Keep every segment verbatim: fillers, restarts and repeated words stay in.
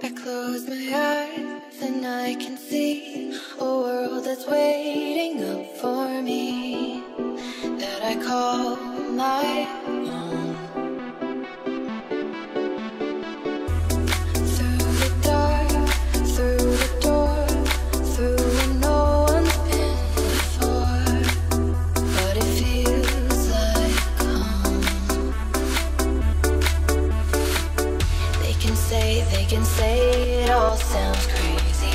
I close my eyes and I can see a world that's waiting up for me, that I call my own. Through the dark, through the door, through where no one's been before, but it feels like home. They can say, they can say it all sounds crazy.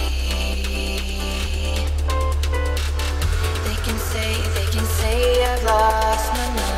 They can say, they can say I've lost my mind.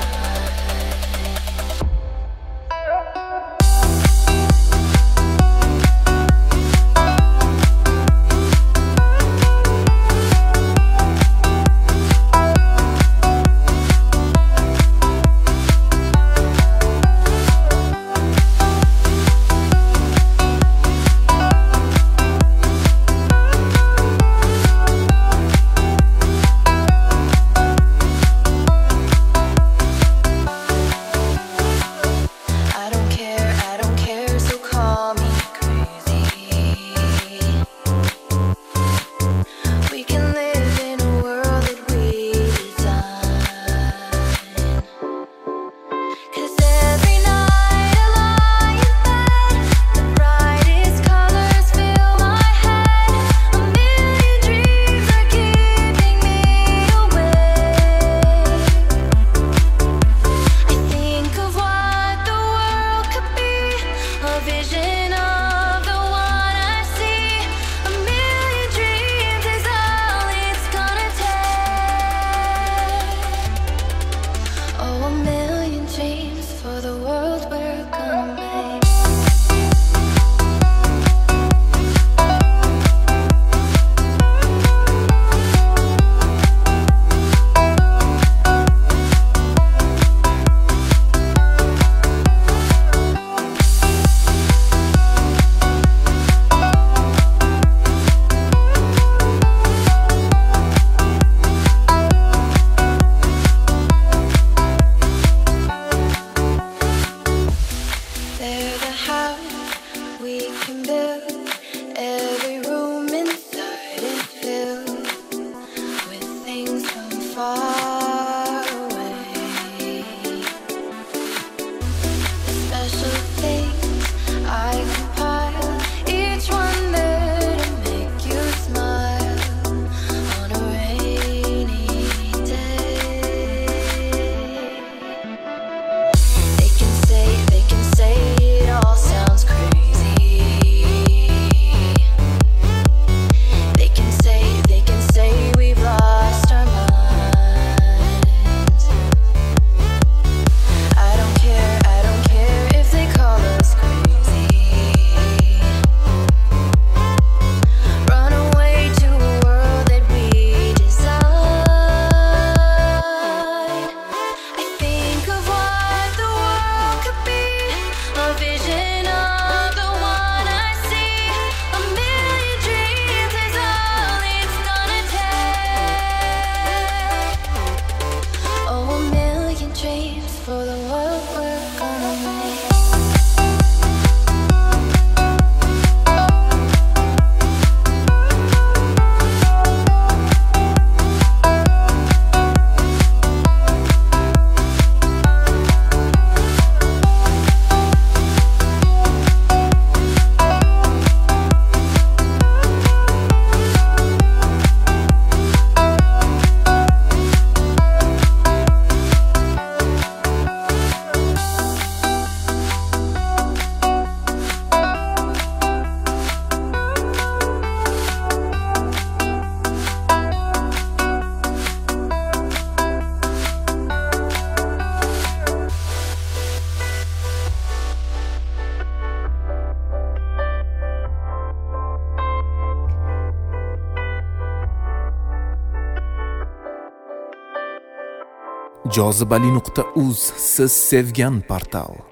jozibali nuqta uz siz sevgan portal.